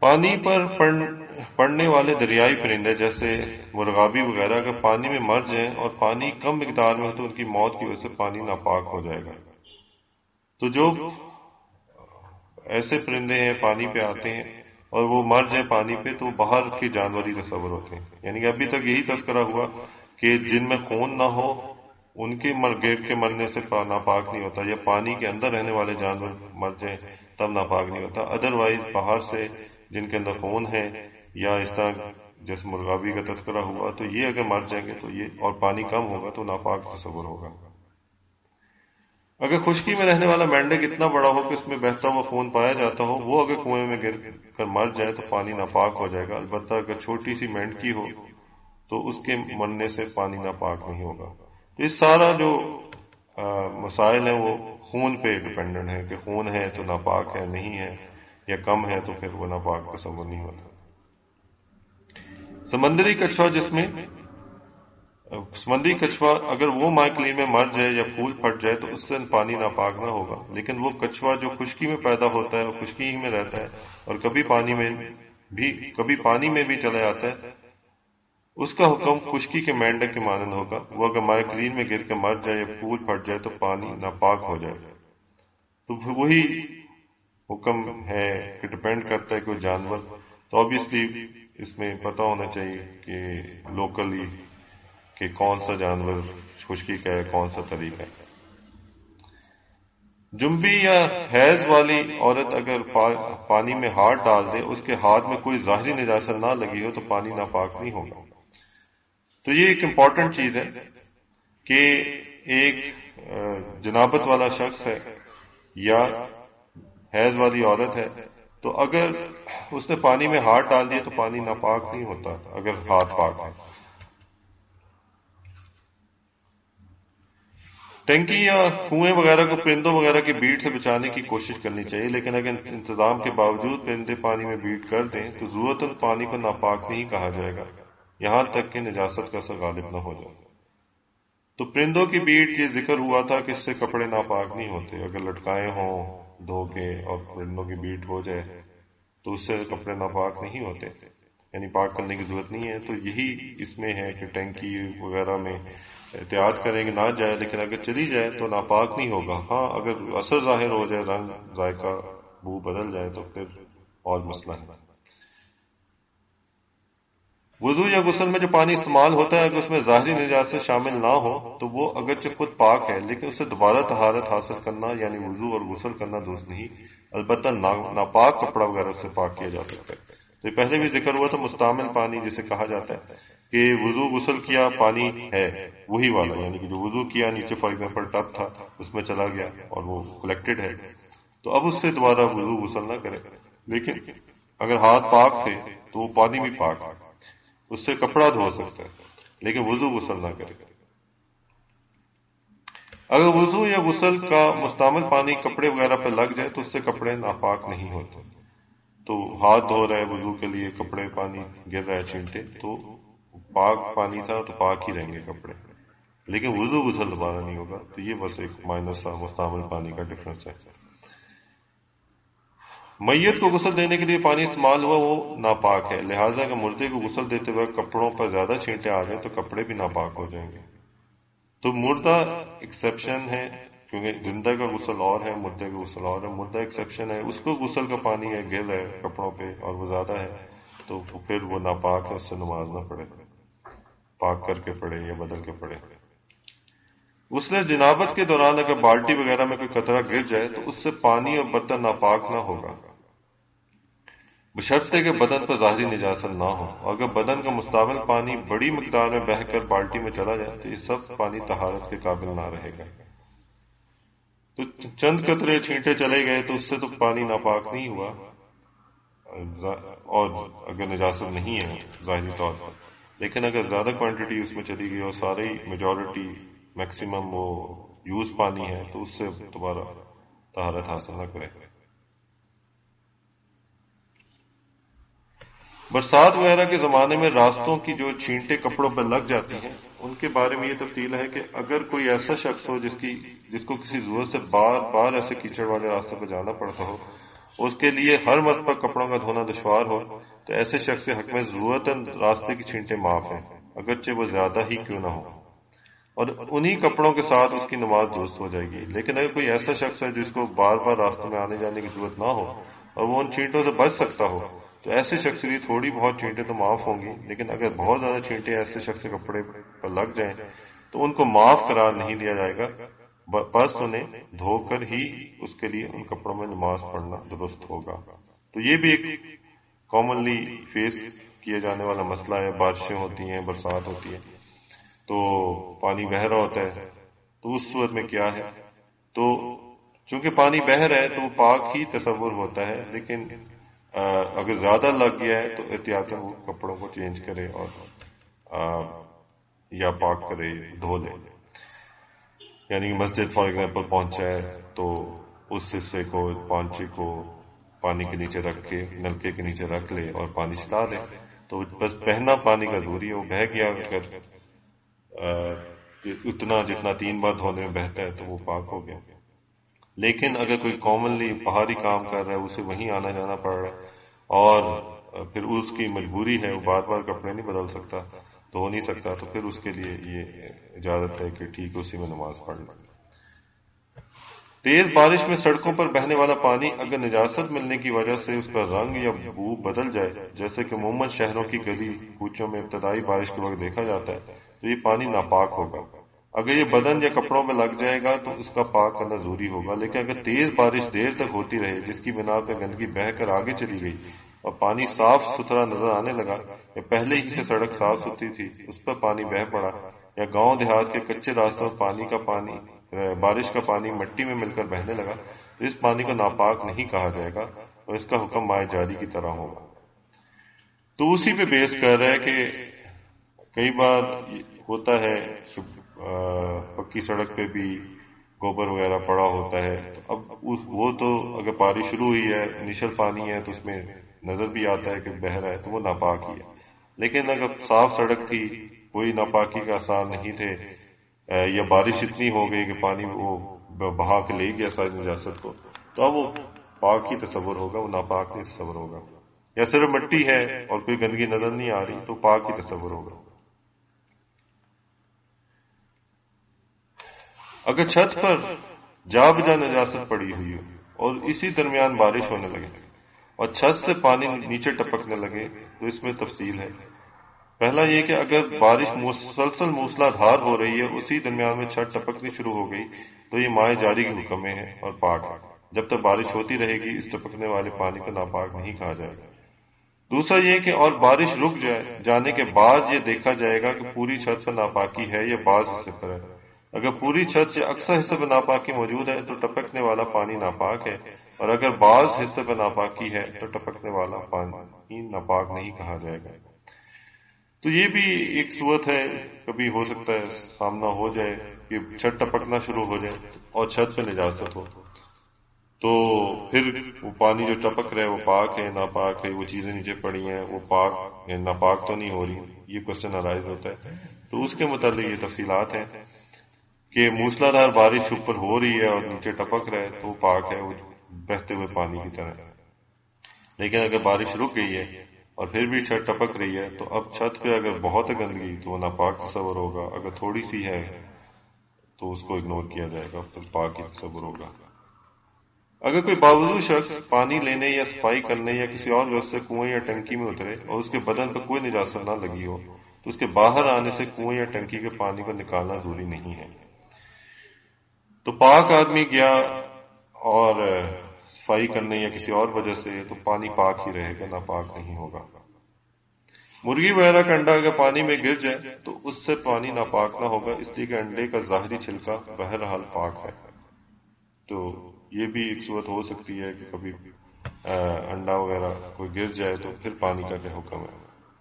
پانی پر پڑنے والے دریائی پرندے جیسے مرغابی وغیرہ اگر پانی میں مر جائیں اور پانی کم مقدار میں ہو تو ان کی موت کی وجہ سے پانی ناپاک ہو جائے گا۔ تو جو ایسے پرندے ہیں پانی پہ آتے ہیں اور وہ مر جائیں پانی پہ تو وہ باہر کے جانور ہی تصور ہوتے ہیں، یعنی کہ ابھی تک یہی تذکرہ ہوا کہ جن میں خون نہ ہو ان کے گر کے مرنے سے ناپاک نہیں ہوتا، یا پانی کے اندر رہنے والے جانور مر جائیں تب ناپاک نہیں ہوتا۔ ادروائز باہر سے جن کے اندر خون ہے یا اس طرح جیسے مرغابی کا تذکرہ ہوا تو یہ اگر مر جائیں گے تو یہ اور پانی کم ہوگا تو ناپاک تصور ہوگا۔ اگر خشکی میں رہنے والا مینڈک اتنا بڑا ہو کہ اس میں بہتا ہوا خون پایا جاتا ہو، وہ اگر کنویں میں گر کر مر جائے تو پانی ناپاک ہو جائے گا، البتہ اگر چھوٹی سی مینڈکی ہو تو اس کے مرنے سے پانی ناپاک نہیں ہوگا۔ تو اس سارا جو مسائل ہیں وہ خون پہ ڈپینڈنٹ ہے کہ خون ہے تو ناپاک ہے، نہیں ہے یا کم ہے تو پھر وہ ناپاک تصور نہیں ہوتا۔ سمندری کچھوا اگر وہ ماء کلیم میں مر جائے یا پھول پھٹ جائے تو اس سے پانی ناپاک نہ ہوگا، لیکن وہ کچھوا جو خشکی میں پیدا ہوتا ہے اور خشکی ہی میں رہتا ہے اور کبھی پانی میں بھی چلا جاتا ہے، اس کا حکم خشکی کے مینڈک کے مانند ہوگا۔ وہ اگر ماء کلیم میں گر کے مر جائے یا پھول پھٹ جائے تو پانی ناپاک ہو جائے گا۔ تو وہی حکم ہے کہ ڈپینڈ کرتا ہے کوئی جانور، تو obviously اس میں پتہ ہونا چاہیے کہ لوکلی کہ کون سا جانور خشکی کا ہے، کون سا طریقہ ہے۔ جنبی یا حیض والی عورت اگر پانی میں ہاتھ ڈال دے، اس کے ہاتھ میں کوئی ظاہری نجاست نہ لگی ہو تو پانی ناپاک نہیں ہوگا۔ تو یہ ایک امپورٹنٹ چیز ہے کہ ایک جنابت والا شخص ہے یا حیض والی عورت ہے تو اگر اس نے پانی میں ہاتھ ڈال دیا تو پانی ناپاک نہیں ہوتا اگر ہاتھ پاک ہے۔ ٹینکی یا کنویں وغیرہ کو پرندوں وغیرہ کی بھیڑ سے بچانے کی کوشش کرنی چاہیے، لیکن اگر انتظام کے باوجود پرندے پانی میں بھیڑ کر دیں تو ضرورتاً پانی کو ناپاک نہیں کہا جائے گا یہاں تک کہ نجاست کا اثر غالب نہ ہو جائے۔ تو پرندوں کی بھیڑ یہ ذکر ہوا تھا کہ اس سے کپڑے ناپاک نہیں ہوتے، اگر لٹکائے ہوں دھو کے اور پرندوں کی بھیڑ ہو جائے تو اس سے کپڑے ناپاک نہیں ہوتے، یعنی پاک کرنے کی ضرورت نہیں ہے۔ تو یہی اس میں ہے کہ ٹینکی وغیرہ میں احتیاط کریں گے نہ جائے، لیکن اگر چلی جائے تو ناپاک نہیں ہوگا۔ ہاں اگر اثر ظاہر ہو جائے، رنگ ذائقہ بو بدل جائے تو پھر اور مسئلہ ہے۔ وضو یا غسل میں جو پانی استعمال ہوتا ہے اگر اس میں ظاہری نجاست شامل نہ ہو تو وہ اگرچہ خود پاک ہے لیکن اسے دوبارہ طہارت حاصل کرنا یعنی وضو اور غسل کرنا درست نہیں، البتہ ناپاک کپڑا وغیرہ سے پاک کیا جا سکتا ہے۔ تو یہ پہلے بھی ذکر ہوا تھا مستعمل پانی جسے کہا جاتا ہے کہ وضو غسل کیا پانی ہے وہی والا، یعنی کہ جو وضو کیا نیچے فار ایگزامپل ٹب تھا اس میں چلا گیا اور وہ کلیکٹڈ ہے تو اب اس سے دوبارہ وضو غسل نہ کرے، لیکن اگر ہاتھ پاک تھے تو وہ پانی بھی پاک ہے، اس سے کپڑا دھو سکتا ہے لیکن وضو غسل نہ کرے۔ اگر وضو یا غسل کا مستعمل پانی کپڑے وغیرہ پہ لگ جائے تو اس سے کپڑے ناپاک نہیں ہوتے۔ تو ہاتھ دھو رہے وضو کے لیے، کپڑے پانی گر رہا ہے چھینٹے تو پاک پانی تھا تو پاک ہی رہیں گے کپڑے، لیکن وضو غسل دوبارہ نہیں ہوگا۔ تو یہ بس ایک مائنر سا مستعمل پانی کا ڈفرنس ہے۔ میت کو غسل دینے کے لیے پانی استعمال ہوا وہ ناپاک ہے، لہٰذا اگر مردے کو غسل دیتے وقت کپڑوں پر زیادہ چھینٹے آ جائیں تو کپڑے بھی ناپاک ہو جائیں گے۔ تو مردہ ایکسیپشن ہے کیونکہ زندہ کا غسل اور ہے، مردے کا غسل اور ہے۔ مردہ ایکسیپشن ہے، اس کو غسل کا پانی ہے گر رہا ہے کپڑوں پہ اور وہ زیادہ ہے تو پھر وہ ناپاک ہے، اس سے نماز نہ پڑھے، پاک کر کے پڑھے یا بدل کے پڑھے۔ غسل جنابت کے دوران اگر بالٹی وغیرہ میں کوئی قطرہ گر جائے تو اس سے پانی اور برتن ناپاک نہ ہوگا، بشرطے کہ بدن پر ظاہری نجاست نہ ہو۔ اگر بدن کا مستعمل پانی بڑی مقدار میں بہہ کر بالٹی میں چلا جائے تو یہ سب پانی طہارت کے قابل نہ رہے گا۔ تو چند قطرے چھینٹے چلے گئے تو اس سے تو پانی ناپاک نہیں ہوا، اور اگر نجاست نہیں ہے ظاہری طور پر، لیکن اگر زیادہ کوانٹٹی اس میں چلی گئی اور ساری میجورٹی میکسیمم وہ یوز پانی ہے تو اس سے دوبارہ طہارت حاصل نہ کرے۔ برسات وغیرہ کے زمانے میں راستوں کی جو چھینٹے کپڑوں پر لگ جاتی ہیں ان کے بارے میں یہ تفصیل ہے کہ اگر کوئی ایسا شخص ہو جس کو کسی ضرورت سے بار بار ایسے کیچڑ والے راستے پہ جانا پڑتا ہو اس کے لیے ہر مرتبہ کپڑوں کا دھونا دشوار ہو، تو ایسے شخص کے حق میں ضرورتاً راستے کی چھینٹیں معاف ہیں، اگرچہ وہ زیادہ ہی کیوں نہ ہو، اور انہی کپڑوں کے ساتھ اس کی نماز درست ہو جائے گی۔ لیکن اگر کوئی ایسا شخص ہے جس کو بار بار راستوں میں آنے جانے کی ضرورت نہ ہو اور وہ ان چھینٹوں سے بچ سکتا ہو، تو ایسے شخص کے لیے تھوڑی بہت چھینٹیں تو معاف ہوں گی، لیکن اگر بہت زیادہ چھینٹیں ایسے شخص کے کپڑے پر لگ جائیں تو ان کو معاف قرار نہیں دیا جائے گا، بس انہیں دھو کر ہی اس کے لیے ان کپڑوں میں نماز پڑھنا درست ہوگا۔ تو یہ بھی ایک کامنلی فیس کیا جانے والا مسئلہ ہے۔ بارشیں ہوتی ہیں، برسات ہوتی ہے، تو پانی بہہ رہا ہوتا ہے، تو اس صورت میں کیا ہے؟ تو چونکہ پانی بہہ رہا ہے تو وہ پاک ہی تصور ہوتا ہے، لیکن اگر زیادہ لگ گیا ہے تو احتیاطاً وہ کپڑوں کو چینج کرے اور یا پاک کرے، دھو لے۔ یعنی مسجد فار ایگزامپل پہنچا ہے تو اس حصے کو، پانچے کو پانی کے نیچے رکھ کے، نلکے کے نیچے رکھ لے اور پانی چلا دے، تو بس بہنا پانی کا ضروری ہے، وہ بہہ گیا اگر اتنا جتنا 3 بار دھونے میں بہتا ہے تو وہ پاک ہو گیا۔ لیکن اگر کوئی کامنلی باہری کام کر رہا ہے، اسے وہیں آنا جانا پڑ رہا ہے اور پھر اس کی مجبوری ہے، وہ بار بار کپڑے نہیں بدل سکتا، دھو نہیں سکتا، تو پھر اس کے لیے یہ اجازت ہے کہ ٹھیک اسی میں نماز پڑھ لیں۔ تیز بارش میں سڑکوں پر بہنے والا پانی اگر نجاست ملنے کی وجہ سے اس کا رنگ یا بو بدل جائے، جیسے کہ عموماً شہروں کی گلی کوچوں میں ابتدائی بارش کے وقت دیکھا جاتا ہے، تو یہ پانی ناپاک ہوگا۔ اگر یہ بدن یا کپڑوں میں لگ جائے گا تو اس کا پاک کرنا ضروری ہوگا، لیکن اگر تیز بارش دیر تک ہوتی رہے جس کی بنا پہ گندگی بہہ کر آگے چلی گئی اور پانی صاف ستھرا نظر آنے لگا، یا پہلے ہی سے سڑک صاف ستھری تھی اس پر پانی بہہ پڑا، یا گاؤں دیہات کے کچے راستوں میں بارش کا پانی مٹی میں مل کر بہنے لگا، تو اس پانی کو ناپاک نہیں کہا جائے گا اور اس کا حکم مائع جاری کی طرح ہوگا۔ تو اسی پہ بیس کر رہا ہے کہ کئی بار ہوتا ہے کہ پکی سڑک پہ بھی گوبر وغیرہ پڑا ہوتا ہے، تو اب وہ تو اگر بارش شروع ہوئی ہے، انیشل پانی ہے، تو اس میں نظر بھی آتا ہے کہ بہہ رہا ہے، تو وہ ناپاک ہی ہے۔ لیکن اگر صاف سڑک تھی، کوئی ناپاکی کا آثار نہیں تھے، یا بارش اتنی ہو گئی کہ پانی وہ بہا کے لے گیا ساری نجاست کو، تو اب وہ پاک ہی تصور ہوگا، وہ ناپاک نہیں تصور ہوگا۔ یا صرف مٹی ہے اور کوئی گندگی نظر نہیں آ رہی تو پاک ہی تصور ہوگا۔ اگر چھت پر جا بجا نجاست پڑی ہوئی ہو اور اسی درمیان بارش ہونے لگے اور چھت سے پانی نیچے ٹپکنے لگے، تو اس میں تفصیل ہے۔ پہلا یہ کہ اگر بارش مسلسل موسلا دھار ہو رہی ہے، اسی درمیان میں چھت ٹپکنی شروع ہو گئی، تو یہ مائع جاری کے حکم میں ہے اور پاک ہے۔ جب تک بارش ہوتی رہے گی اس ٹپکنے والے پانی کو ناپاک نہیں کہا جائے گا۔ دوسرا یہ کہ اور بارش رک جانے کے بعد یہ دیکھا جائے گا کہ پوری چھت پر ناپاکی ہے یا بعض حصے پر ہے۔ اگر پوری چھت یا اکثر حصے پر ناپاکی موجود ہے تو ٹپکنے والا پانی ناپاک ہے، اور اگر بعض حصے پر ناپاکی ہے تو ٹپکنے والا پانی ناپاک نہیں کہا جائے گا۔ تو یہ بھی ایک صورت ہے، کبھی ہو سکتا ہے سامنا ہو جائے کہ چھت ٹپکنا شروع ہو جائے اور چھت پہ نجاست ہو، تو پھر وہ پانی جو ٹپک رہا ہے وہ پاک ہے ناپاک ہے، وہ چیزیں نیچے پڑی ہیں وہ پاک یا ناپاک تو نہیں ہو رہی، یہ کوشچن ارائز ہوتا ہے۔ تو اس کے متعلق یہ تفصیلات ہیں کہ موسلا دھار بارش اوپر ہو رہی ہے اور نیچے ٹپک رہا ہے تو وہ پاک ہے، وہ بہتے ہوئے پانی کی طرح۔ لیکن اگر بارش رک گئی ہے اور پھر بھی چھت ٹپک رہی ہے، تو اب چھت پہ اگر بہت گندگی تو وہ ناپاک تصور ہوگا، اگر تھوڑی سی ہے تو اس کو اگنور کیا جائے گا، پھر پاک ہی تصور ہوگا۔ اگر کوئی باوضو شخص پانی لینے یا صفائی کرنے یا کسی اور وجہ سے کنویں یا ٹنکی میں اترے اور اس کے بدن پر کوئی نجاست نہ لگی ہو، تو اس کے باہر آنے سے کنویں یا ٹنکی کے پانی کو نکالنا ضروری نہیں ہے۔ تو پاک آدمی گیا اور صفائی کرنے یا کسی اور وجہ سے، تو پانی پاک ہی رہے گا، ناپاک نہیں ہوگا۔ مرغی وغیرہ کا انڈا اگر پانی میں گر جائے تو اس سے پانی ناپاک نہ ہوگا، اس لیے کہ انڈے کا ظاہری چھلکا بہرحال پاک ہے۔ تو یہ بھی ایک صورت ہو سکتی ہے کہ کبھی انڈا وغیرہ کوئی گر جائے تو پھر پانی کا کیا حکم ہے۔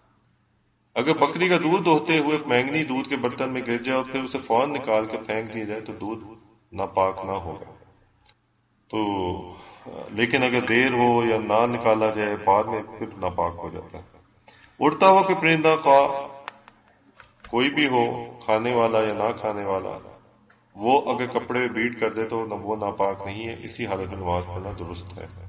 اگر بکری کا دودھ دوہتے ہوئے مینگنی دودھ کے برتن میں گر جائے اور پھر اسے فوراً نکال کے پھینک دیا جائے تو دودھ ناپاک نہ ہوگا۔ تو لیکن اگر دیر ہو یا نہ نکالا جائے بعد میں، پھر ناپاک ہو جاتا ہے۔ اڑتا ہوا کوئی پرندہ خواہ کوئی بھی ہو، کھانے والا یا نہ کھانے والا، وہ اگر کپڑے میں بیٹ کر دے تو وہ ناپاک نہیں ہے، اسی حالت میں نماز پڑھنا درست ہے۔